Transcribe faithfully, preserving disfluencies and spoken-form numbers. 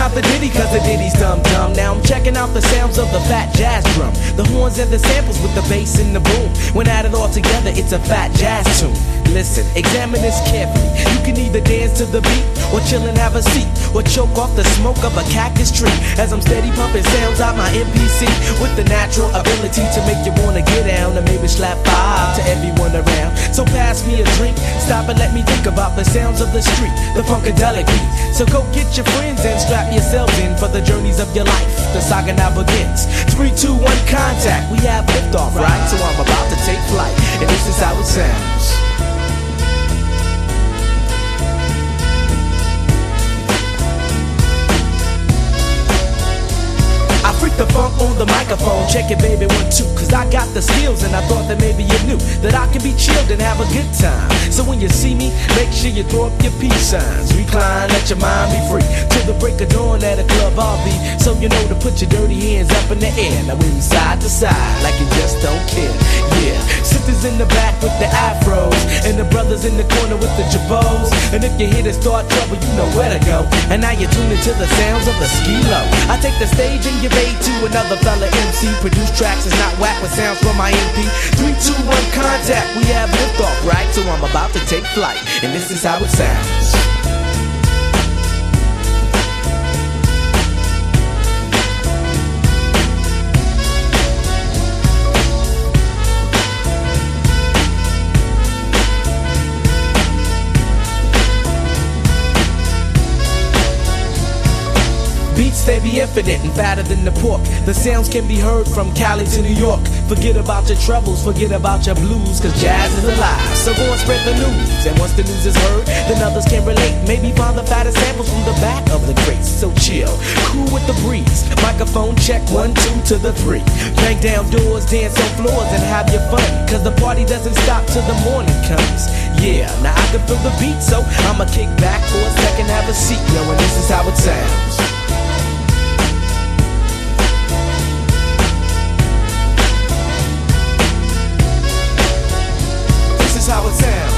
out the ditty cause the ditty's dumb dumb. Now I'm checking out the sounds of the fat jazz drum, the horns and the samples with the bass and the boom. When added all together, it's a fat jazz tune. Listen, examine this carefully. You can either dance to the beat, or chill and have a seat, or choke off the smoke of a cactus tree. As I'm steady pumping sounds out my M P C, with the natural ability to make you wanna get down, and maybe slap five to everyone around. So pass me a drink, stop and let me think about the sounds of the street, the funkadelic beat. So go get your friends and strap yourselves in for the journeys of your life. The saga now begins. Three, two, one, contact. We have liftoff, right? So I'm about to take flight, and this is how it sounds. The funk on the microphone, check it baby, one, two. Cause I got the skills and I thought that maybe you knew that I can be chilled and have a good time. So when you see me, make sure you throw up your peace signs. Recline, let your mind be free, till the break of dawn at a club I'll be. So you know to put your dirty hands up in the air. Now move side to side like you just don't care. Yeah, sisters in the back with the afros, and the brothers in the corner with the jabos. And if you hear to start trouble, you know where to go. And now you're tuned into the sounds of the ski-lo. I take the stage and give aid to another fella M C. Produce tracks is not whack with sounds from my M P. Three, two, one, contact. We have liftoff, right? So I'm about to take flight, and this is how it sounds. Beats, they be infinite and fatter than the pork. The sounds can be heard from Cali to New York. Forget about your troubles, forget about your blues, cause jazz is alive. So go and spread the news, and once the news is heard, then others can relate. Maybe find the fattest samples from the back of the crates. So chill, cool with the breeze. Microphone check, one, two to the three. Bang down doors, dance on floors, and have your fun, cause the party doesn't stop till the morning comes. Yeah, now I can feel the beat, so I'ma kick back for a second, have a seat, yo, and this is how it sounds. How it sounds.